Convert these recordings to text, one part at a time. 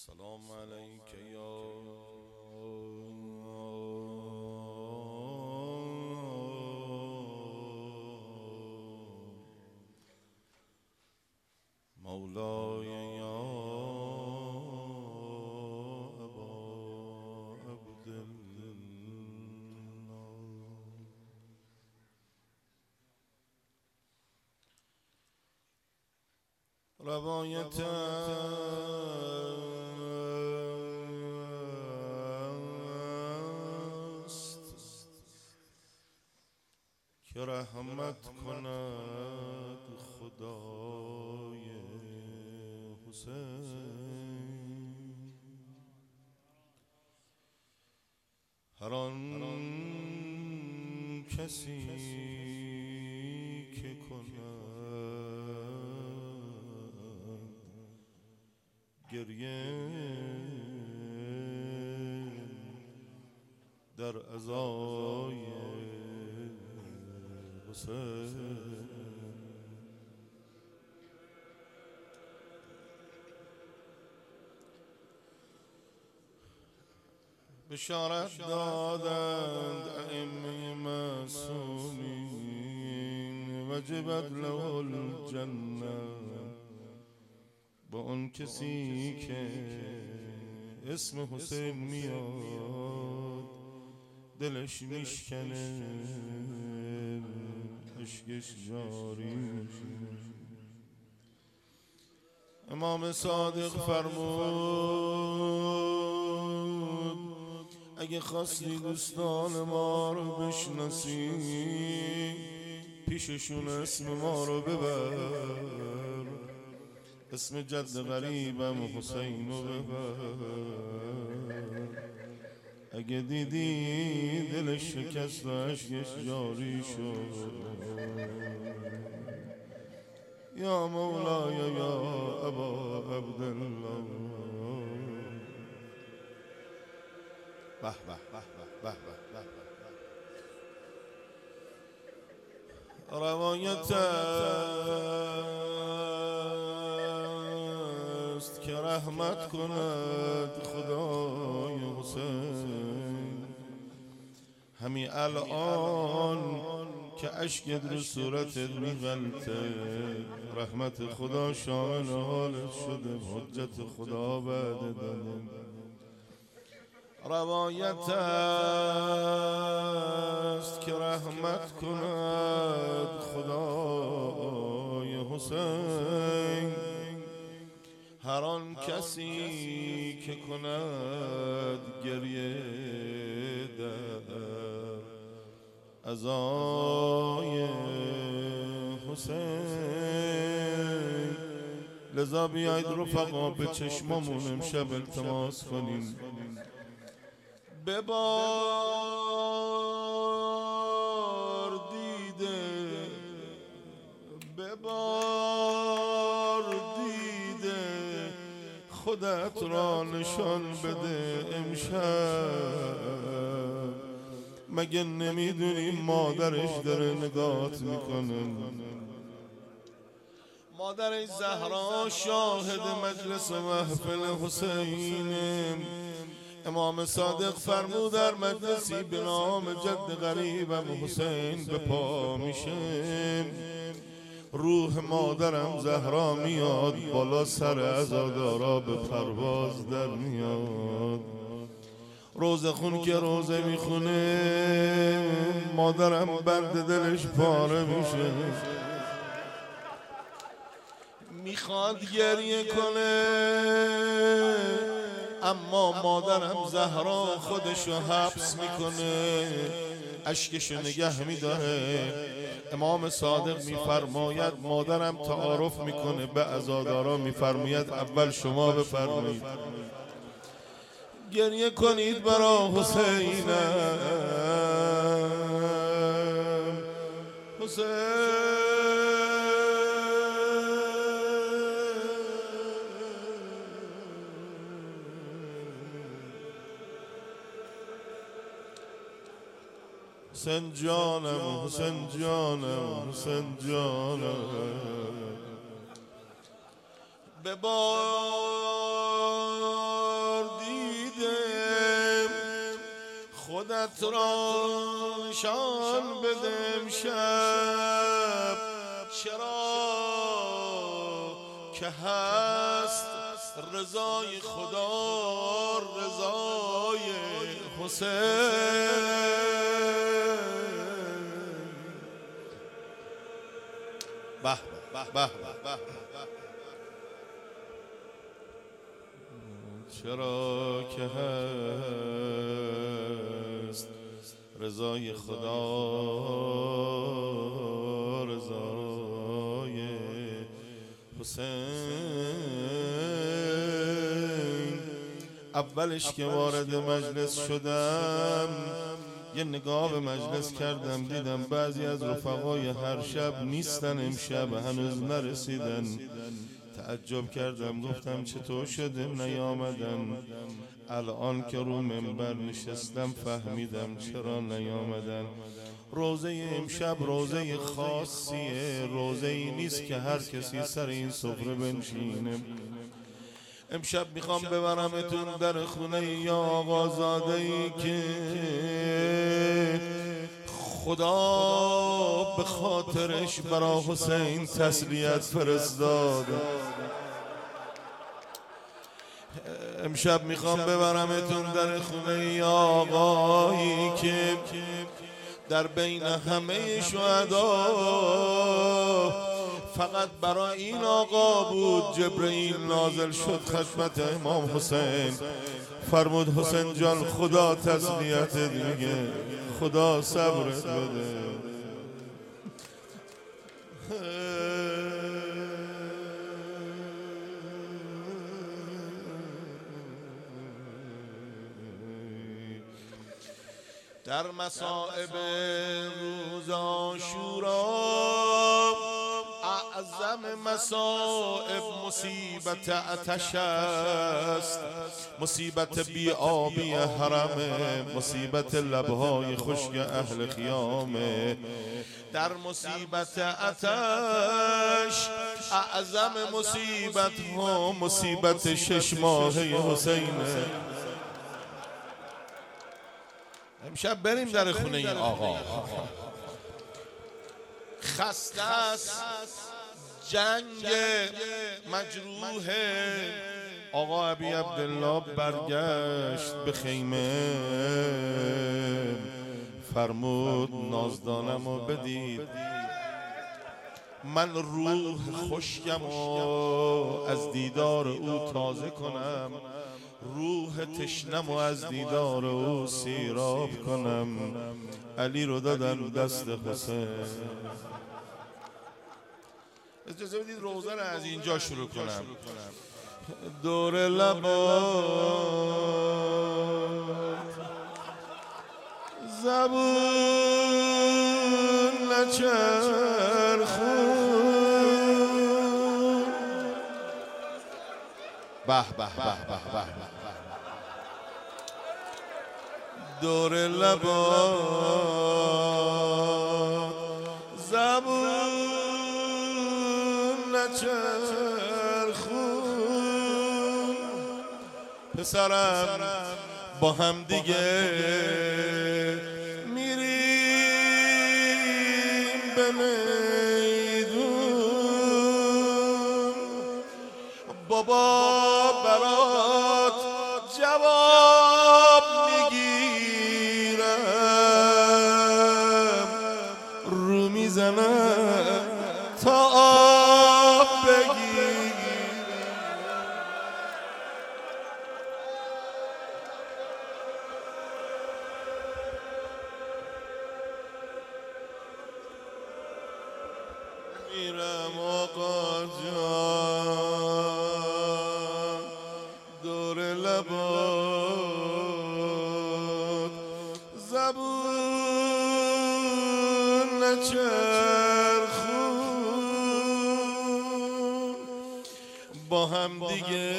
السلام عليك يا مولاي يا أبا عبد الله. روایت که رحمت کند خدای حسین، هر آن کسی که کند گریه در عزای حسین، بشارت دادند ائمه معصومین وجبت له الجنه، با اون کسی که اسم حسین میاد دلش میشکنه، اشکش جاری میشه. امام صادق فرمود اگه خواستی دوستان ما رو بشناسی پیششون اسم ما رو ببر، اسم جد غریبم حسین رو ببر. اگه دیدی دلش شکست و اشکش جاری شد، یا مولای یا ابا عبدالله. به به به به به به. روایت است که رحمت کند خدای حسین، همین الان که اشکت رو صورتت میغلطه، رحمت خدا شامل حالت شده، حجت خدا بعد داده. روایت است که رحمت کند خدای حسین، هر آن کسی که کند گریه در عزای حسین. لذا بیاید رفقا به چشممون امشب التماس کنیم، ببار دیده، ببار دیده، خودت را نشان بده امشب. مگه نمیدونی مادرش داره نگاهت میکنه؟ مادرش زهرا شاهد مجلس و محفل حسین. امام صادق فرمود در مجلسی به نام جد غریبم حسین به پا میشه، روح مادرم زهرا میاد بالا، سر عزادارا به پرواز در میاد. روزه خون که روزه میخونه مادرم بند دلش پاره میشه، میخواد گریه کنه اما مادرم زهرا خودشو حبس میکنه، اشکشو نگه میداره. امام صادق میفرماید مادرم تعارف میکنه به عزادارا، میفرماید اول شما بفرمایید گریه کنید برا حسینم. حسین حسین جانم، حسین جانم، حسین جانم. ببار خودت را نشان بده امشب، چرا که هست رضای خدا رضای حسین. به به به به، چرا که هست رضای خدا رضای حسین. اولش که وارد مجلس شدم یه نگاه به مجلس کردم، دیدم بعضی از رفقای هر شب نیستن، امشب هنوز نرسیدن. تعجب کردم، گفتم چطور شده نیامدن؟ الان که رو منبر نشستم فهمیدم چرا نیامدن. روزه امشب روزه خاصیه، روزه ای نیست که هر کسی سر این سفره بنشینه. امشب میخوام ببرمتون در خونه یا آقازاده ای که خدا به خاطرش برا حسین تسلیت فرستاد. امشب میخوام ببرمتون در خونه آقایی که در بین همه شهدا فقط برای این آقا بود جبرئیل نازل شد خدمت امام حسین، فرمود حسین جان خدا تسلیت دیگه، خدا صبرت بده. در مصائب روز عاشورا اعظم مصائب مصیبت آتش است، مصیبت بی آبی حرمه، مصیبت لبهای خشک اهل خیامه. در مصیبت آتش اعظم مصیبت ها مصیبت 6 ماهه حسینه. امشب بریم در خونه این آقا، خسته است، جنگ مجروح. آقا ابی عبدالله برگشت به خیمه، فرمود نازدانمو بدید، من روح خشکم و از دیدار او تازه کنم، روح تشنم و از دیدار او سیراب کنم. علی رو دادم دست حسین. اجازه بدید روزه رو از اینجا شروع کنم. دور لبات زبون نچرخون، به به به به، دور لبات زبون نچرخون. پسرم با هم دیگه میریم به میدون، بابا برات جواب میگیرم، رو میزنم تا آب بگیر. میرم آقا جان دور لبات زبون نچرخون، با هم دیگه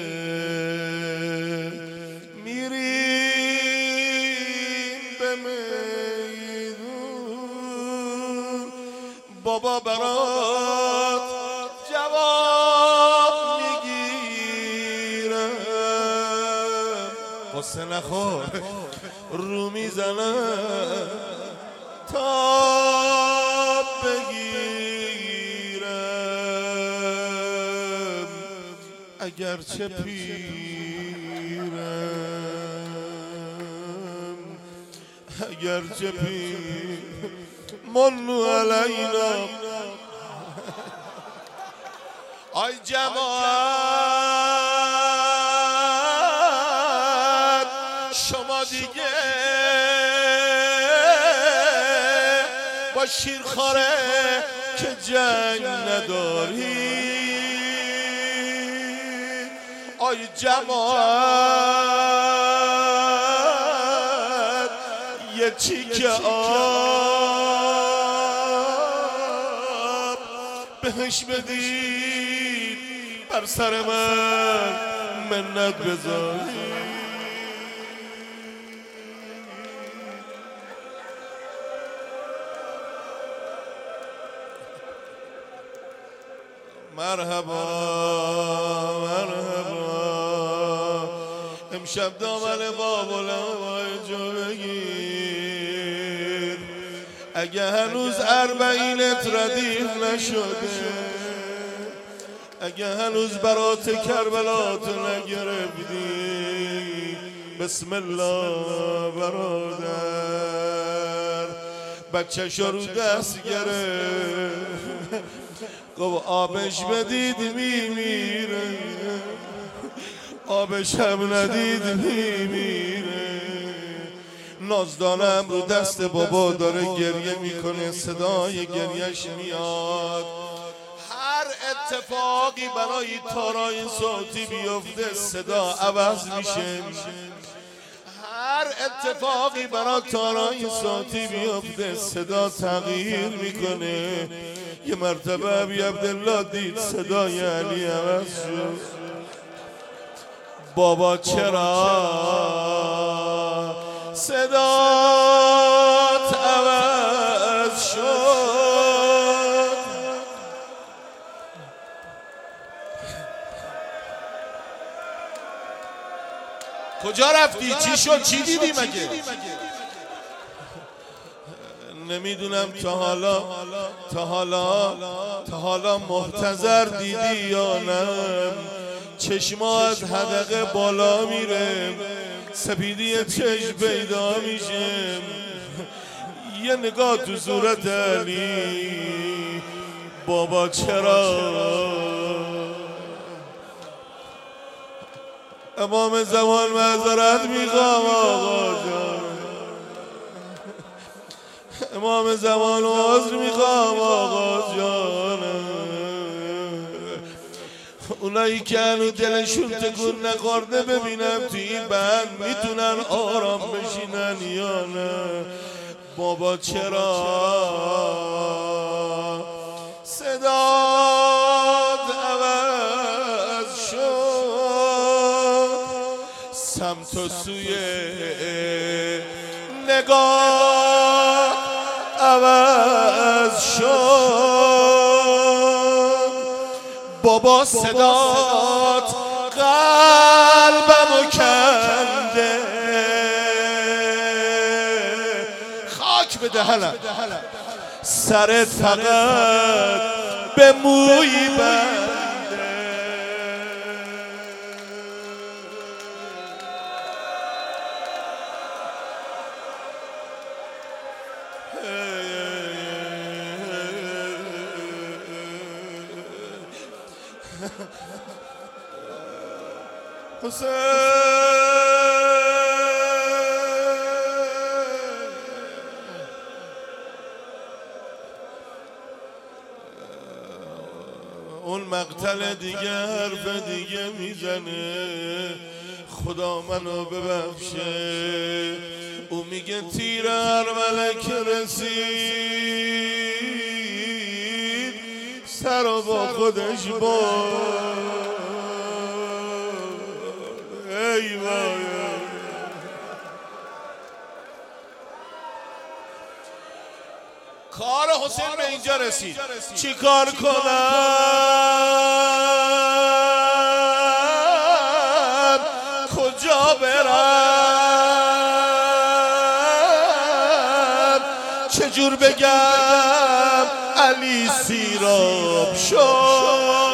میریم به میدون، بابا برات جواب میگیرم. قصه نخور رو میزنم تا بگیرم اگرچه پیرم اگرچه منو علینا آی جماعت شما دیگه با شیرخواره که جنگ نداری آی جماعت یه چیکه آب بهش بدید بر سر من منت بذاری مرحبا مرحبا امشب دامن بابالم جو بگیر اگه هنوز 40ت ردیف نشده اگه هنوز برات کربلات نگرفتی بسم الله برادر بچه‌شو رو دست گرفت گفت آبش بدید میمیره آبش هم ندید میمیره نازدانم رو دست بابا داره گریه میکنه صدای گریهش میاد هر اتفاقی برای تارای صوتی بیفته صدا عوض میشه هر اتفاقی برای تارای صوتی بیفته صدا تغییر میکنه یه مرتبه ابی عبدالله دید صدای علی عوض شد بابا چرا صدات عوض شد کجا رفتی؟ چی شد؟ چی دیدی مگه؟ نمیدونم تا حالا محتضر دیدی یا نه چشما از حدقه بالا میره سپیدی چشم پیدا میشه یه نگاه تو صورت علی بابا چرا امام زمان معذرت میخوام آقا جان امام زمان عذر میخوام آقا جان اونایی که هنو دلشون تکون نخورده ببینم توی این بند میتونن آرام بشینن یا نه بابا چرا صدات عوض شد سمت و سوی نگاه عوض شد بابا صدات قلبمو کنده خاک به دهنم سرت فقط به موی بنده اون مقتل دیگه حرف دیگه میزنه خدا منو ببخشه او میگه تیر هر ملک رسید سر و با خودش ای وای کار حسین به اینجا رسید چی کار کنم کجا برم بگم علی سیراب شد،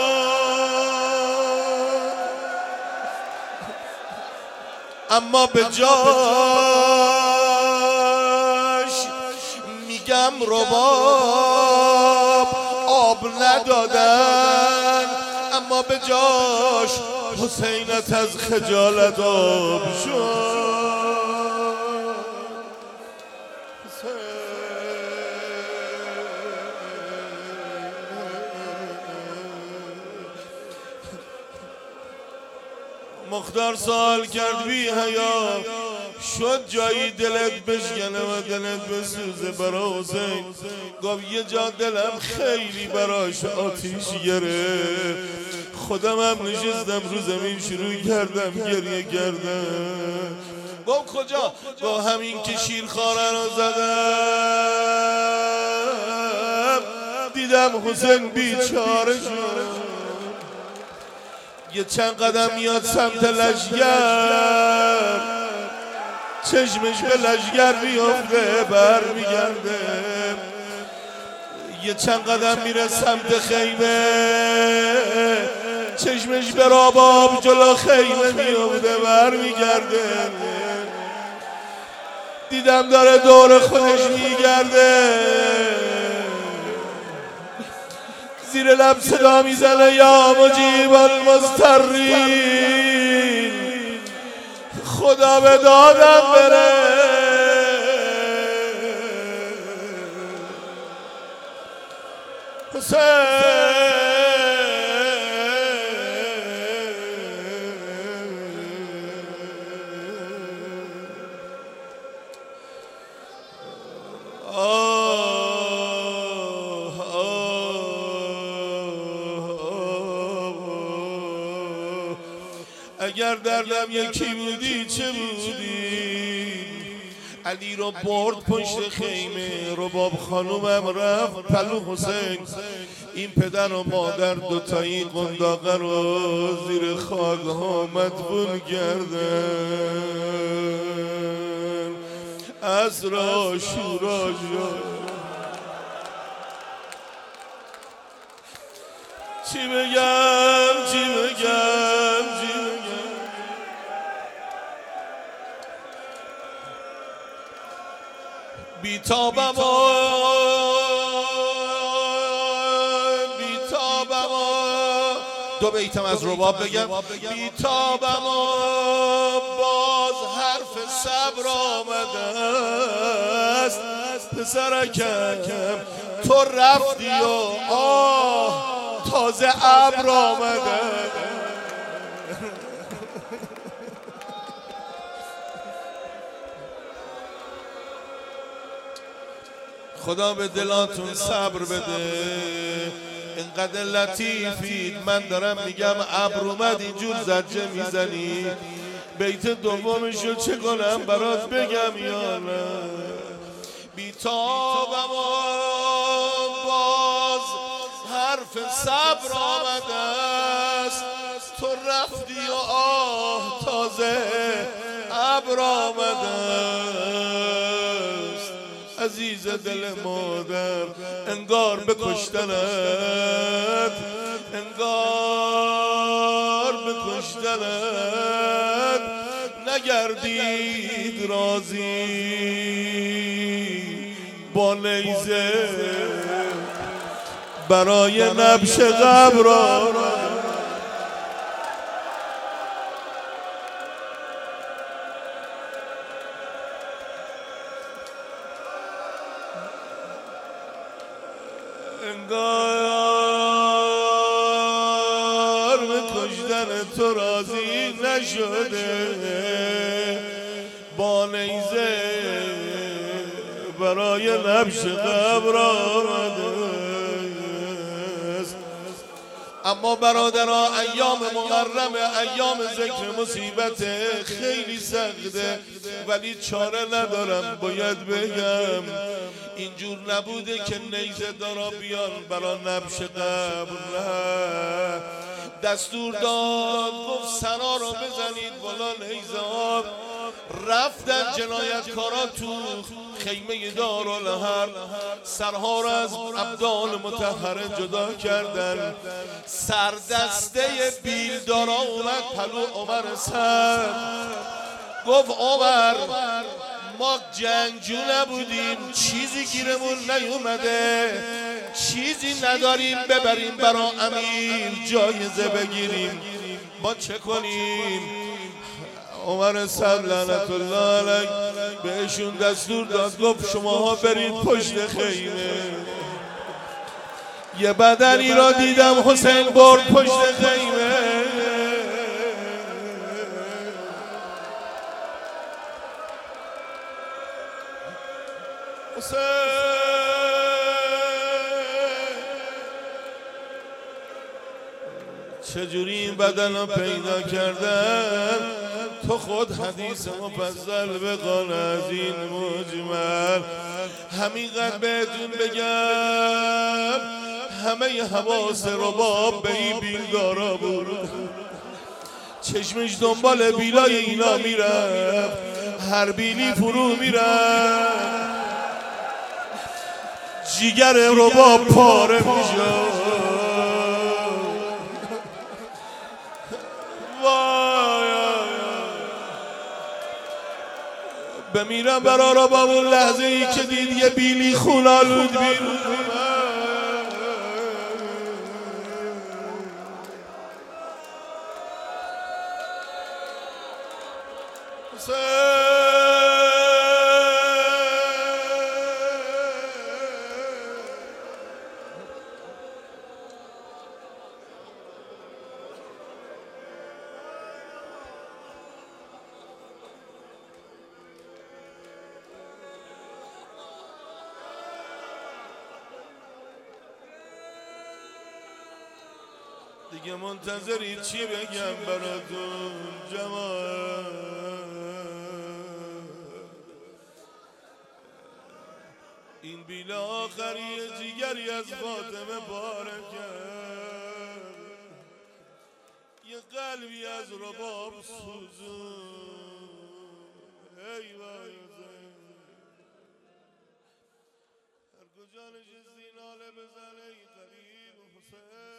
اما به جاش میگم رباب آب ندادن، اما به جاش حسینت از خجالت آب شد. مختار سوال کرد بی حیا شد جایی دلت بشکنه و دلت بسوزه برا حسین؟ گفت یه جا دلم خیلی براش آتیش گرفت، خودم هم نشستم رو زمین شروع کردم گریه کردم. گفت کجا؟ گفت همین که شیرخواره رو زدم دیدم حسین بیچاره شد. یه چند قدم میاد سمت لشگر، چشمش به لشگر میفته برمیگرده. یه چند قدم میره سمت خیمه، چشمش به رباب جلو خیمه میفته برمیگرده. دیدم داره دور خودش میگرده، زیر لب صدا میزنه یا مجیب المضطرین، خدا به دادم بره. حسین اگر دردم یکی بودی چه بودی؟ علی رو برد پشت خیمه، رباب خانومم رفت پلو حسین. این پدر و مادر دوتایی قنداقه رو زیر خاک ها مدفون کردن. عصر شورا شد. چی بگم چی بگم چی بگم؟ بیتابم دو بیتم از رباب بگم. بیتابم باز حرف صبر آمده است، پسرکم تو رفتی و تازه ابر آمده. خدا به دلاتون صبر بده، اینقدر لطیفید. من دارم میگم ابر اومد اینجور زجه میزنی، بیت دومشو چه کنم برات بگم یا نه؟ بیتابم باز حرف صبر آمده است، تو رفتی و تازه ابر آمده است. عزیز دل مادر انگار بکشتنت، انگار بکشتنت نگردید راضی با نیزه برای نبش قبر. انگار به کشتن تو راضی نشده، با نیزه برای نبش قبر آمده. اما برادرها ایام محرم، ایام ذکر مصیبت خیلی سخته، ولی چاره ندارم باید بگم. اینجور نبوده که نیزه دارا بیان برا نبش قبر، نه، دستور داد گفت سرا رو بزنید بالا نیزه ها. رفتن جنایتکارا تو خیمه دارالحرب، سرها را از ابدان مطهره جدا کردن. سردسته بیلدارا اومد پلو عمر سر، گفت عمر ما جنگجو نبودیم، چیزی گیرمون نیومده، چیزی نداریم ببریم برا امیر جایزه بگیریم، ما چه کنیم؟ عمر سر لعنت الله علیه بهشون دستور داد، گفت شماها برید پشت خیمه. یه بدنی را دیدم حسین برد پشت خیمه، چجوری این بدن رو پیدا کردن؟ تو خود حدیث مفصل بخوان از این مجمل. همینقدر بهتون بگم همه حواس رباب به این بیلدارا بود، چشمش دنبال بیلای اینا میرفت، هر بیلی فرو میرفت، جیگر رباب پاره میشد. بمیرم برا رباب اون لحظه ای که دید یه بیلی خونالود بیرون دیگه منتظری چی بگم براتون جمال؟ این بیل آخری جیگری از فاطمه پاره کرد، یه قلبی از رباب سوزون. ای وای هر کجا نشستی ناله بزن ای قریب حسین.